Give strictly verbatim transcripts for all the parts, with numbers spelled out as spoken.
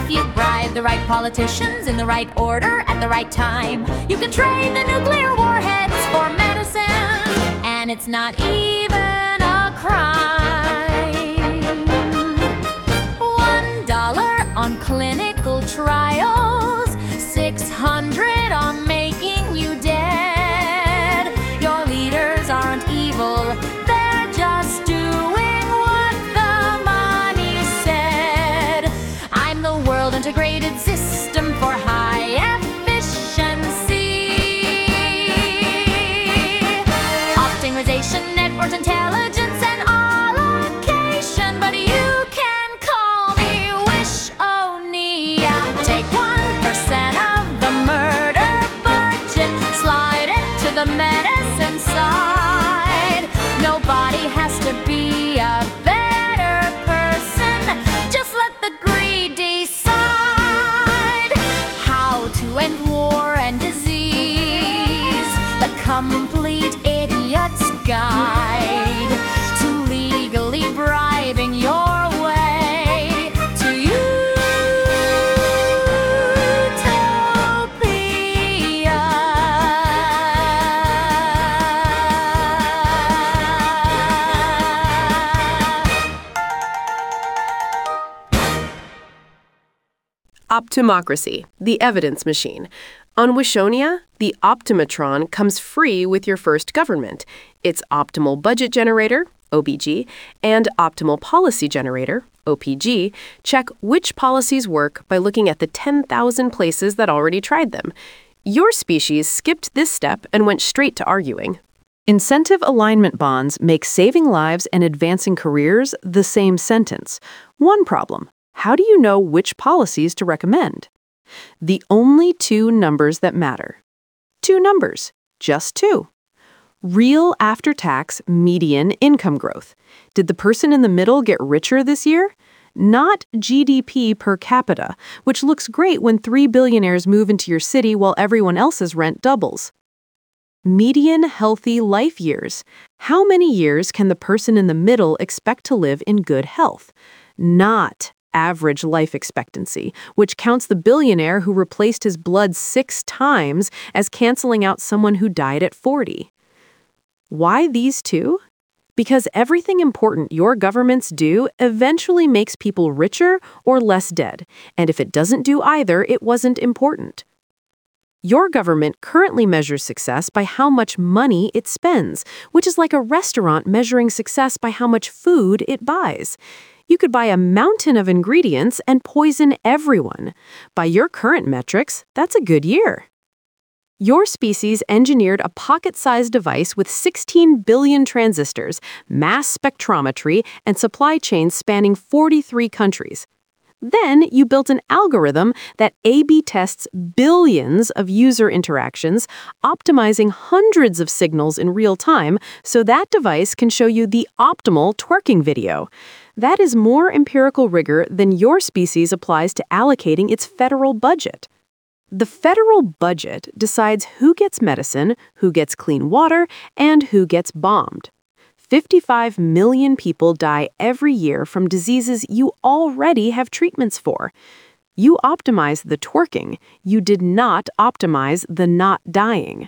If you bribe the right politicians in the right order at the right time, you can trade the nuclear warheads for medicine, and it's not even a crime. One dollar on clinical trials, six hundred on making you dead. Your leaders aren't evil, they're just doing what the money said. I'm the world integrated system for high efficiency. Optimization, network intelligence, and allocation. But you can call me Wish-O-Nia. Take one percent of the murder budget, slide it to the medicine side. Nobody has to be a better person, just let the greed decide how to end war and disease. The complete idiot's guide to legally bribing your way to Optimocracy, the evidence machine. On Wishonia, the Optimatron comes free with your first government. It's Optimal Budget Generator, O B G, and Optimal Policy Generator, O P G, check which policies work by looking at the ten thousand places that already tried them. Your species skipped this step and went straight to arguing. Incentive alignment bonds make saving lives and advancing careers the same sentence. One problem: how do you know which policies to recommend? The only two numbers that matter. Two numbers, just two. Real after-tax median income growth. Did the person in the middle get richer this year? Not G D P per capita, which looks great when three billionaires move into your city while everyone else's rent doubles. Median healthy life years. How many years can the person in the middle expect to live in good health? Not average life expectancy, which counts the billionaire who replaced his blood six times as canceling out someone who died at forty. Why these two? Because everything important your governments do eventually makes people richer or less dead, and if it doesn't do either, it wasn't important. Your government currently measures success by how much money it spends, which is like a restaurant measuring success by how much food it buys. You could buy a mountain of ingredients and poison everyone. By your current metrics, that's a good year. Your species engineered a pocket-sized device with sixteen billion transistors, mass spectrometry, and supply chains spanning forty-three countries. Then you built an algorithm that A B tests billions of user interactions, optimizing hundreds of signals in real time so that device can show you the optimal twerking video. That is more empirical rigor than your species applies to allocating its federal budget. The federal budget decides who gets medicine, who gets clean water, and who gets bombed. fifty-five million people die every year from diseases you already have treatments for. You optimize the twerking. You did not optimize the not dying.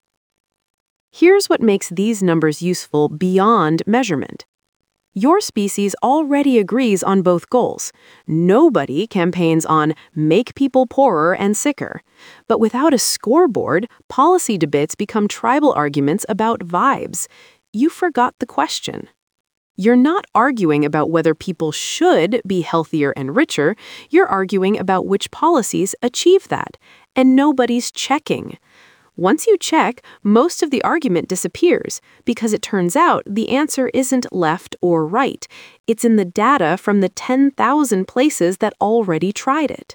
Here's what makes these numbers useful beyond measurement. Your species already agrees on both goals. Nobody campaigns on make people poorer and sicker. But without a scoreboard, policy debates become tribal arguments about vibes. You forgot the question. You're not arguing about whether people should be healthier and richer. You're arguing about which policies achieve that. And nobody's checking. Once you check, most of the argument disappears because it turns out the answer isn't left or right. It's in the data from the ten thousand places that already tried it.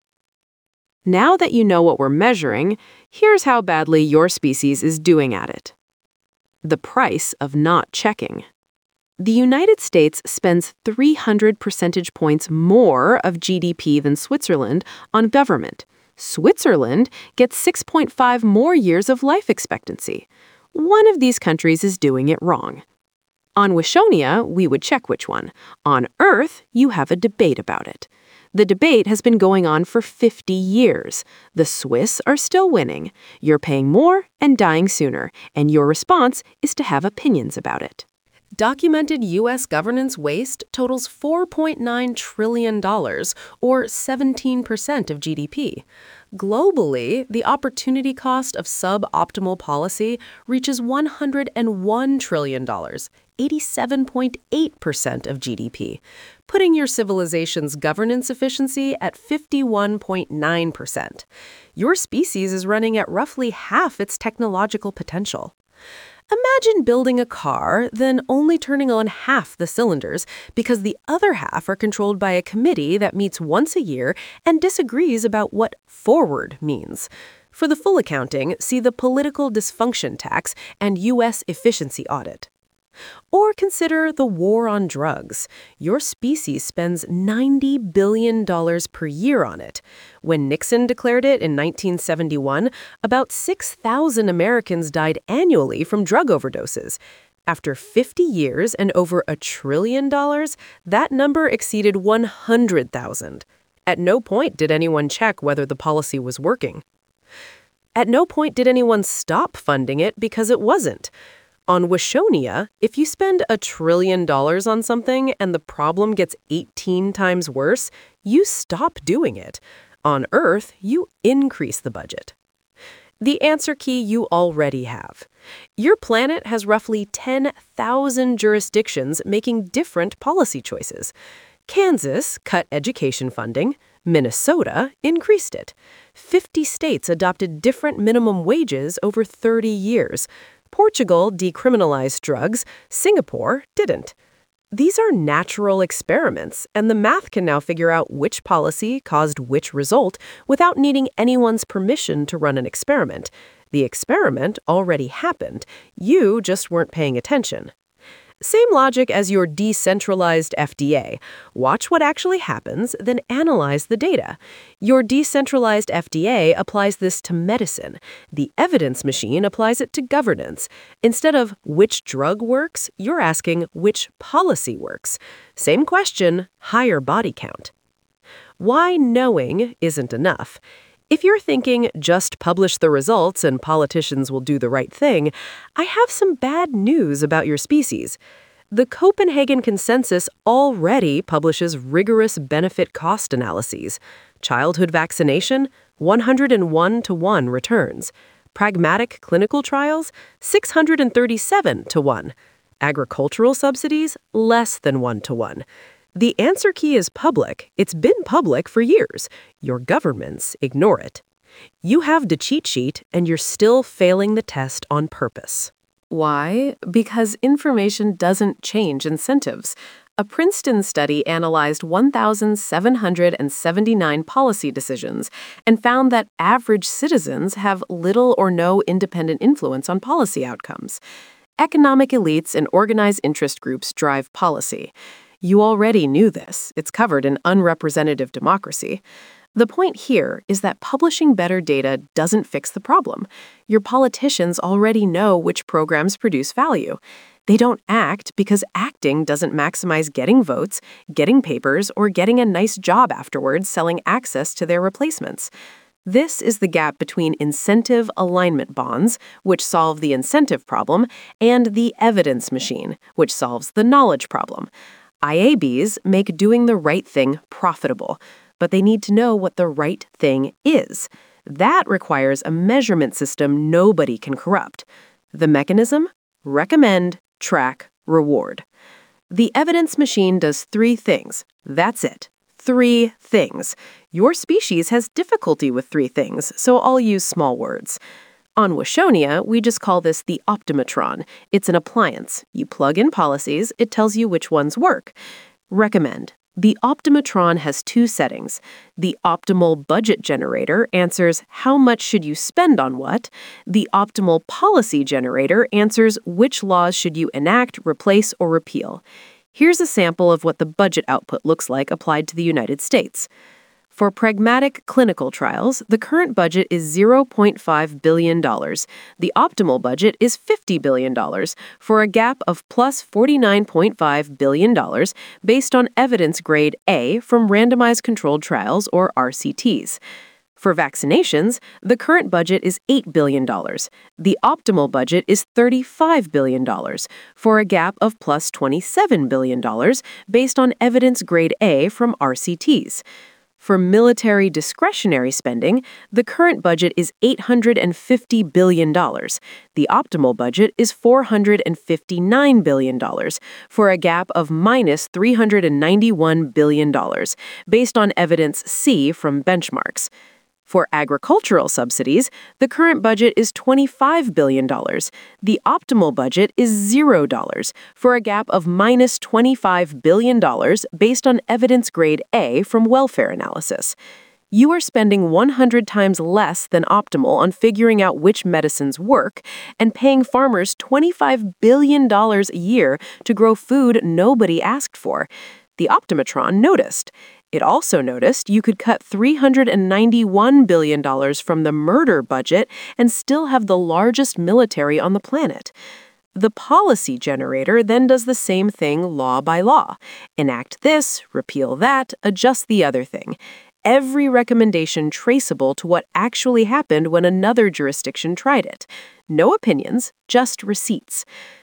Now that you know what we're measuring, here's how badly your species is doing at it. The price of not checking. The United States spends three hundred percentage points more of G D P than Switzerland on government. Switzerland gets six point five more years of life expectancy. One of these countries is doing it wrong. On Wishonia, we would check which one. On Earth, you have a debate about it. The debate has been going on for fifty years. The Swiss are still winning. You're paying more and dying sooner, and your response is to have opinions about it. Documented U S governance waste totals four point nine trillion dollars, or seventeen percent of G D P. Globally, the opportunity cost of suboptimal policy reaches one hundred one trillion dollars, eighty-seven point eight percent of G D P, putting your civilization's governance efficiency at fifty-one point nine percent. Your species is running at roughly half its technological potential. Imagine building a car, then only turning on half the cylinders because the other half are controlled by a committee that meets once a year and disagrees about what forward means. For the full accounting, see the Political Dysfunction Tax and U S Efficiency Audit. Or consider the war on drugs. Your species spends ninety billion dollars per year on it. When Nixon declared it in nineteen seventy-one, about six thousand Americans died annually from drug overdoses. After fifty years and over a trillion dollars, that number exceeded one hundred thousand. At no point did anyone check whether the policy was working. At no point did anyone stop funding it because it wasn't. On Washonia, if you spend a trillion dollars on something and the problem gets eighteen times worse, you stop doing it. On Earth, you increase the budget. The answer key you already have. Your planet has roughly ten thousand jurisdictions making different policy choices. Kansas cut education funding. Minnesota increased it. fifty states adopted different minimum wages over thirty years. Portugal decriminalized drugs, Singapore didn't. These are natural experiments, and the math can now figure out which policy caused which result without needing anyone's permission to run an experiment. The experiment already happened. You just weren't paying attention. Same logic as your decentralized F D A. Watch what actually happens, then analyze the data. Your decentralized F D A applies this to medicine. The evidence machine applies it to governance. Instead of which drug works, you're asking which policy works. Same question, higher body count. Why knowing isn't enough. If you're thinking just publish the results and politicians will do the right thing, I have some bad news about your species. The Copenhagen Consensus already publishes rigorous benefit-cost analyses. Childhood vaccination, one hundred one to one returns. Pragmatic clinical trials, six hundred thirty-seven to one. Agricultural subsidies, less than one to one. The answer key is public. It's been public for years. Your governments ignore it. You have the cheat sheet, and you're still failing the test on purpose. Why? Because information doesn't change incentives. A Princeton study analyzed one thousand seven hundred seventy-nine policy decisions and found that average citizens have little or no independent influence on policy outcomes. Economic elites and organized interest groups drive policy. You already knew this. It's covered in Unrepresentative Democracy. The point here is that publishing better data doesn't fix the problem. Your politicians already know which programs produce value. They don't act because acting doesn't maximize getting votes, getting papers, or getting a nice job afterwards selling access to their replacements. This is the gap between incentive alignment bonds, which solve the incentive problem, and the evidence machine, which solves the knowledge problem. I A Bs make doing the right thing profitable, but they need to know what the right thing is. That requires a measurement system nobody can corrupt. The mechanism? Recommend, track, reward. The evidence machine does three things. That's it. Three things. Your species has difficulty with three things, so I'll use small words. On Washonia, we just call this the Optimatron. It's an appliance. You plug in policies, it tells you which ones work. Recommend. The Optimatron has two settings. The optimal budget generator answers how much should you spend on what. The optimal policy generator answers which laws should you enact, replace, or repeal. Here's a sample of what the budget output looks like applied to the United States. For pragmatic clinical trials, the current budget is zero point five billion dollars. The optimal budget is fifty billion dollars, for a gap of plus forty-nine point five billion dollars based on evidence grade A from randomized controlled trials, or R C Ts. For vaccinations, the current budget is eight billion dollars. The optimal budget is thirty-five billion dollars, for a gap of plus twenty-seven billion dollars based on evidence grade A from R C Ts. For military discretionary spending, the current budget is eight hundred fifty billion dollars. The optimal budget is four hundred fifty-nine billion dollars, for a gap of minus three hundred ninety-one billion dollars, based on evidence C from benchmarks. For agricultural subsidies, the current budget is twenty-five billion dollars. The optimal budget is zero dollars, for a gap of minus twenty-five billion dollars based on evidence grade A from welfare analysis. You are spending one hundred times less than optimal on figuring out which medicines work and paying farmers twenty-five billion dollars a year to grow food nobody asked for. The Optimatron noticed. It also noticed you could cut three hundred ninety-one billion dollars from the murder budget and still have the largest military on the planet. The policy generator then does the same thing law by law. Enact this, repeal that, adjust the other thing. Every recommendation traceable to what actually happened when another jurisdiction tried it. No opinions, just receipts.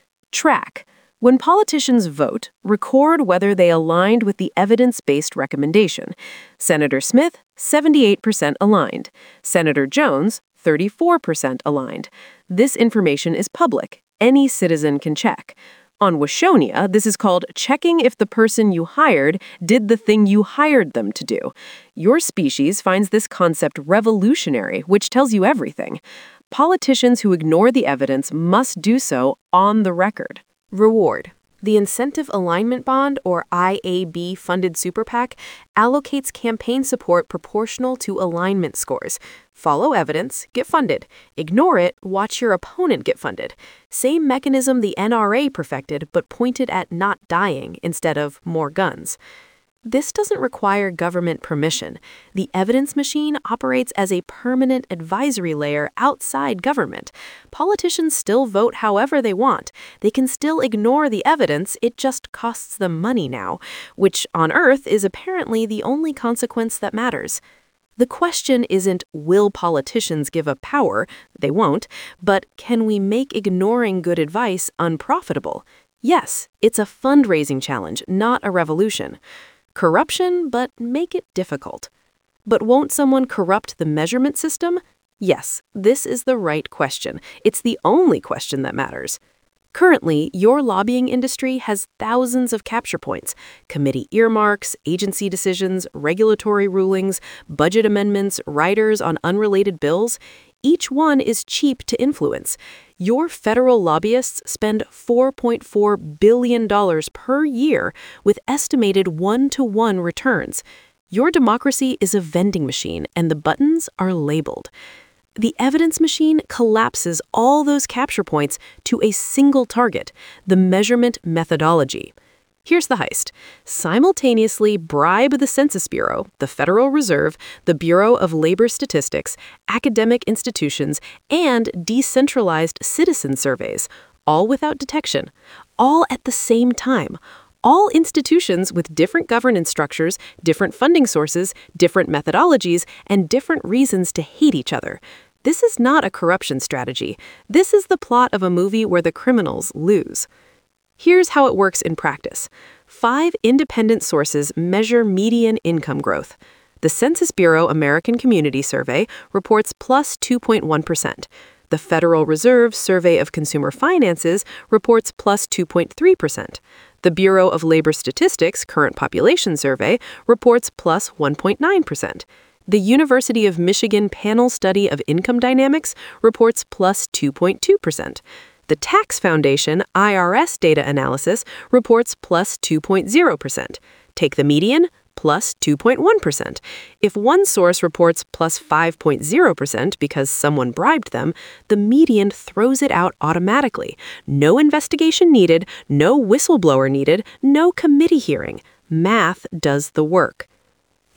Track. When politicians vote, record whether they aligned with the evidence-based recommendation. Senator Smith, seventy-eight percent aligned. Senator Jones, thirty-four percent aligned. This information is public. Any citizen can check. On Washonia, this is called checking if the person you hired did the thing you hired them to do. Your species finds this concept revolutionary, which tells you everything. Politicians who ignore the evidence must do so on the record. Reward. The Incentive Alignment Bond, or I A B funded super PAC, allocates campaign support proportional to alignment scores. Follow evidence, get funded. Ignore it, watch your opponent get funded. Same mechanism the N R A perfected, but pointed at not dying instead of more guns. This doesn't require government permission. The evidence machine operates as a permanent advisory layer outside government. Politicians still vote however they want. They can still ignore the evidence, it just costs them money now, which on Earth is apparently the only consequence that matters. The question isn't, will politicians give up power? They won't. But can we make ignoring good advice unprofitable? Yes, it's a fundraising challenge, not a revolution. Corruption, but make it difficult. But won't someone corrupt the measurement system? Yes, this is the right question. It's the only question that matters. Currently, your lobbying industry has thousands of capture points: committee earmarks, agency decisions, regulatory rulings, budget amendments, riders on unrelated bills. Each one is cheap to influence. Your federal lobbyists spend four point four billion dollars per year with estimated one-to-one returns. Your democracy is a vending machine, and the buttons are labeled. The evidence machine collapses all those capture points to a single target, the measurement methodology. Here's the heist. Simultaneously bribe the Census Bureau, the Federal Reserve, the Bureau of Labor Statistics, academic institutions, and decentralized citizen surveys, all without detection, all at the same time. All institutions with different governance structures, different funding sources, different methodologies, and different reasons to hate each other. This is not a corruption strategy. This is the plot of a movie where the criminals lose. Here's how it works in practice. Five independent sources measure median income growth. The Census Bureau American Community Survey reports plus two point one percent. The Federal Reserve Survey of Consumer Finances reports plus two point three percent. The Bureau of Labor Statistics Current Population Survey reports plus one point nine percent. The University of Michigan Panel Study of Income Dynamics reports plus two point two percent. The Tax Foundation I R S data analysis reports plus two point zero percent. Take the median, plus two point one percent. If one source reports plus five point zero percent because someone bribed them, the median throws it out automatically. No investigation needed, no whistleblower needed, no committee hearing. Math does the work.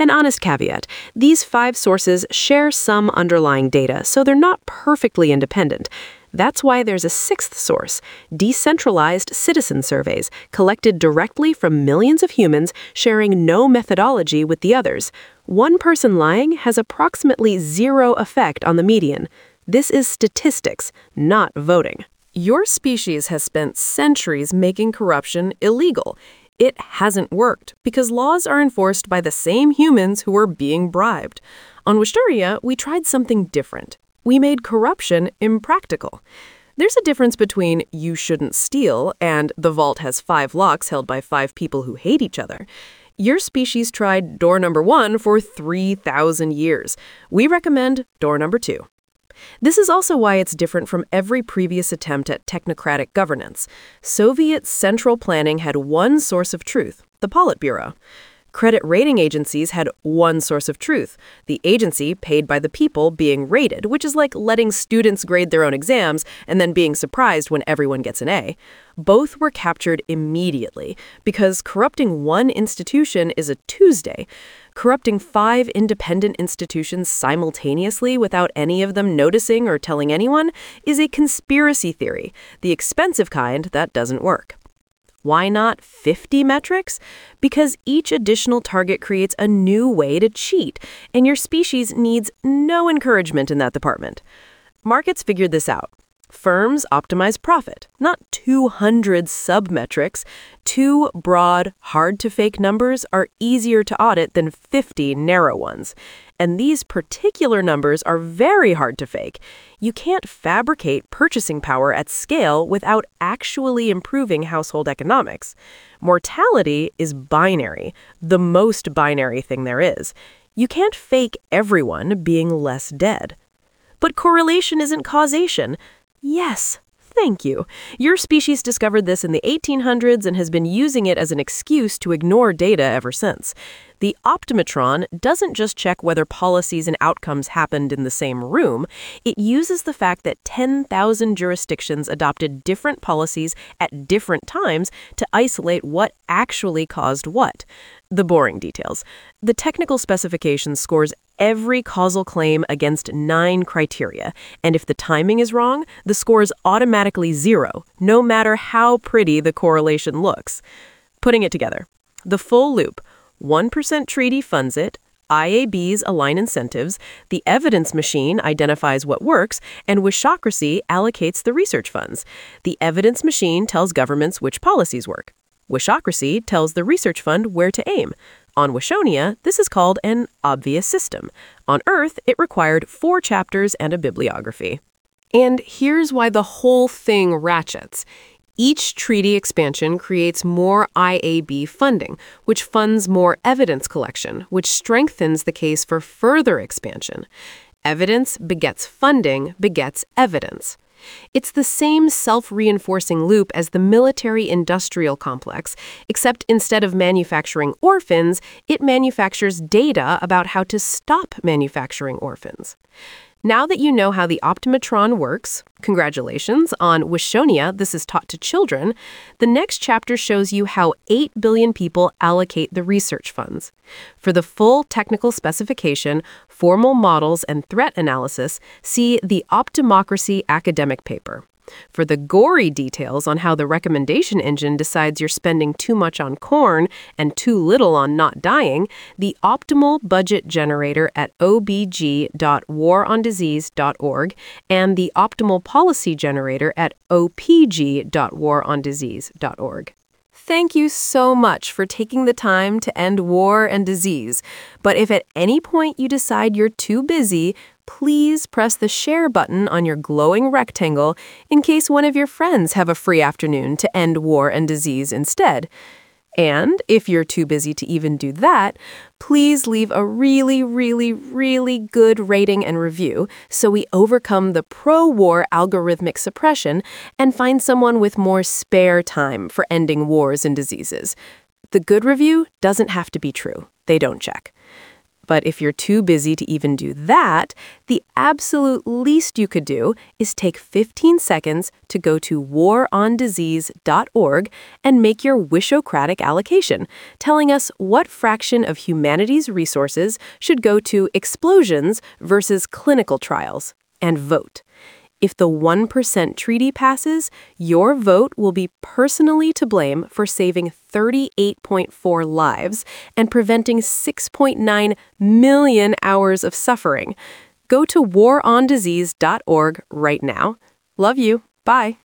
An honest caveat, these five sources share some underlying data, so they're not perfectly independent. That's why there's a sixth source, decentralized citizen surveys, collected directly from millions of humans sharing no methodology with the others. One person lying has approximately zero effect on the median. This is statistics, not voting. Your species has spent centuries making corruption illegal. It hasn't worked because laws are enforced by the same humans who are being bribed. On Wyshteria, we tried something different. We made corruption impractical. There's a difference between you shouldn't steal and the vault has five locks held by five people who hate each other. Your species tried door number one for three thousand years. We recommend door number two. This is also why it's different from every previous attempt at technocratic governance. Soviet central planning had one source of truth, the Politburo. Credit rating agencies had one source of truth, the agency paid by the people being rated, which is like letting students grade their own exams and then being surprised when everyone gets an A. Both were captured immediately because corrupting one institution is a Tuesday. Corrupting five independent institutions simultaneously without any of them noticing or telling anyone is a conspiracy theory, the expensive kind that doesn't work. Why not fifty metrics? Because each additional target creates a new way to cheat, and your species needs no encouragement in that department. Markets figured this out. Firms optimize profit, not two hundred submetrics. Two broad, hard-to-fake numbers are easier to audit than fifty narrow ones. And these particular numbers are very hard to fake. You can't fabricate purchasing power at scale without actually improving household economics. Mortality is binary, the most binary thing there is. You can't fake everyone being less dead. But correlation isn't causation. Yes, thank you. Your species discovered this in the eighteen hundreds and has been using it as an excuse to ignore data ever since. The Optimatron doesn't just check whether policies and outcomes happened in the same room. It uses the fact that ten thousand jurisdictions adopted different policies at different times to isolate what actually caused what. The boring details. The technical specification scores every causal claim against nine criteria, and if the timing is wrong, the score is automatically zero, no matter how pretty the correlation looks. Putting it together, the full loop. one percent treaty funds it, I A Bs align incentives, the evidence machine identifies what works, and Wishocracy allocates the research funds. The evidence machine tells governments which policies work. Wishocracy tells the research fund where to aim. On Wyshonia, this is called an obvious system. On Earth, it required four chapters and a bibliography. And here's why the whole thing ratchets. Each treaty expansion creates more I A B funding, which funds more evidence collection, which strengthens the case for further expansion. Evidence begets funding, begets evidence. It's the same self-reinforcing loop as the military-industrial complex, except instead of manufacturing orphans, it manufactures data about how to stop manufacturing orphans. Now that you know how the Optimatron works, congratulations, on Wyshonia, this is taught to children, the next chapter shows you how eight billion people allocate the research funds. For the full technical specification, formal models, and threat analysis, see the Optimocracy academic paper. For the gory details on how the recommendation engine decides you're spending too much on corn and too little on not dying, the optimal budget generator at o b g dot war on disease dot org and the optimal policy generator at o p g dot war on disease dot org. Thank you so much for taking the time to end war and disease. But if at any point you decide you're too busy, please press the share button on your glowing rectangle in case one of your friends have a free afternoon to end war and disease instead. And if you're too busy to even do that, please leave a really, really, really good rating and review so we overcome the pro-war algorithmic suppression and find someone with more spare time for ending wars and diseases. The good review doesn't have to be true. They don't check. But if you're too busy to even do that, the absolute least you could do is take fifteen seconds to go to war on disease dot org and make your Wishocratic allocation, telling us what fraction of humanity's resources should go to explosions versus clinical trials, and vote. If the one percent treaty passes, your vote will be personally to blame for saving thirty-eight point four lives and preventing six point nine million hours of suffering. Go to war on disease dot org right now. Love you. Bye.